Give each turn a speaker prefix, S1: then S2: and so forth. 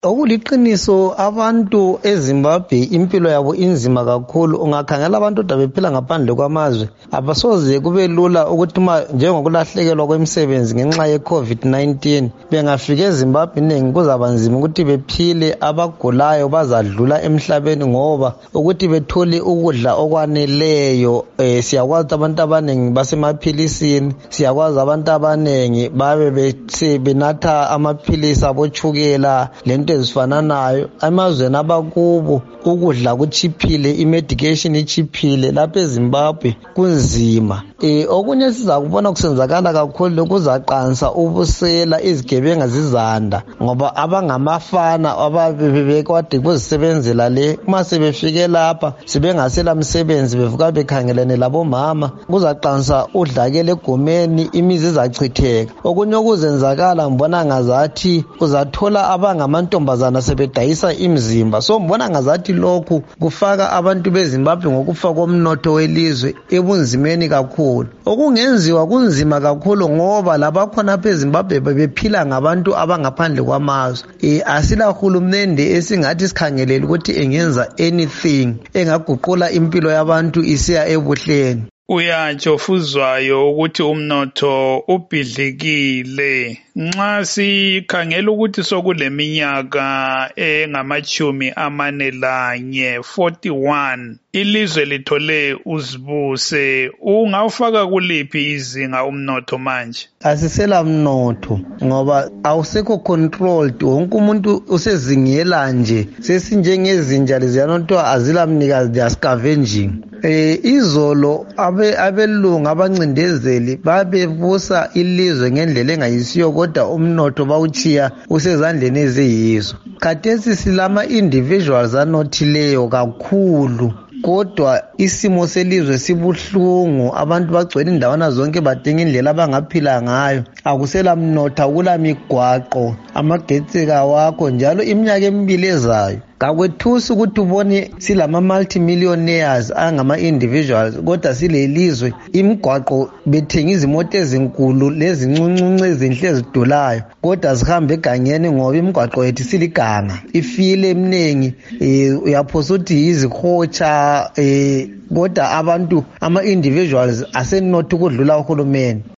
S1: Okuliqiniso abantu eZimbabwe impilo yabo inzima kakhulu. Ungakhangela abantu bephila ngaphandle kwamazwe abasoze kube lula ukuthi njengokulahlekelwa kwemisebenzi ngenxa ye-COVID-19 bengafika eZimbabwe inengi kuzaba nzima ukuthi bephile. Abagulayo bazadlula emhlabeni ngoba ukuthi bethole ukudla okwaneleyo. Siyakwazi ukuthi abantu abanengi basemaphilisini, siyakwazi abantu abanengi babe benatha amaphilisi abotshukela lento ezifananayo. Emazweni abakubo ukudla kuchiphile, imedication ichiphile. Lapha eZimbabwe kunzima. Okunye sizakubona kusenzakala kakhulu kuzaqansa ubusela, izigebenga zizanda ngoba abangamafana ababekade kuzisebenzela le uma sebefike lapha sebengasela msebenzi bevuka bekhangelene labomama, kuzaqansa udlakela egomeni, imizi izachitheka. Okunye okuzenzakala ngibona ngazathi uzathola abangamantombazana sebedayisa imizimba. So ngibona ngazathi lokhu kufaka abantu beZimbabwe ngokufa komnotho welizwe ebunzimeni kakhulu. Okungenziwa kunzima kakhulu ngoba labakhona apha eZimbabwe bephila ngabantu abangaphandle kwamazwe. Asila hulumende esingathi sikhangelele ukuthi engenza anything engaguqula impilo yabantu isiya ebuhleni.
S2: Uyatsho Fuzwayo ukuthi umnotho ubhidlikile. Nxa sikhangela ukuthi sokuleminyaka engama41 41 ilizwe lithole uzibuse, ungawufaka kuliphi izinga umnotho manje?
S1: Asisela mnotho ngoba awusekho controlled, wonke umuntu usezingela nje, sesinjengezinja leziyantwa azilamnikazi, they are scavenging. Izolo abelungu abancindezeli babebusa ilizwe ngendlela engayisiyo, kodwa umnotho bawuchiya usezandleni eziyizo. Khathesi silama individuals anothileyo kakhulu, kodwa isimo selizwe sibuhlungu. Abantu bagcwele indawana zonke badinga indlela abangaphila ngayo. Akusela mnotho, akula migwaqo, amagetsi kawakho. Njalo iminyaka emibili ezayo kakwethusi ukuthi ubone silama multimillionaires angama-individuals, kodwa silelizwe imigwaqo bethenga izimoto ezinkulu lezincuncu ezinhle ezidulayo, kodwa zihambe egangeni ngoba imigwaqo yethu siliganga, ifile eminingi. Uyaphosa ukuthi yizihotsha, kodwa abantu ama-individuals asenotho ukudlula uhulumeni.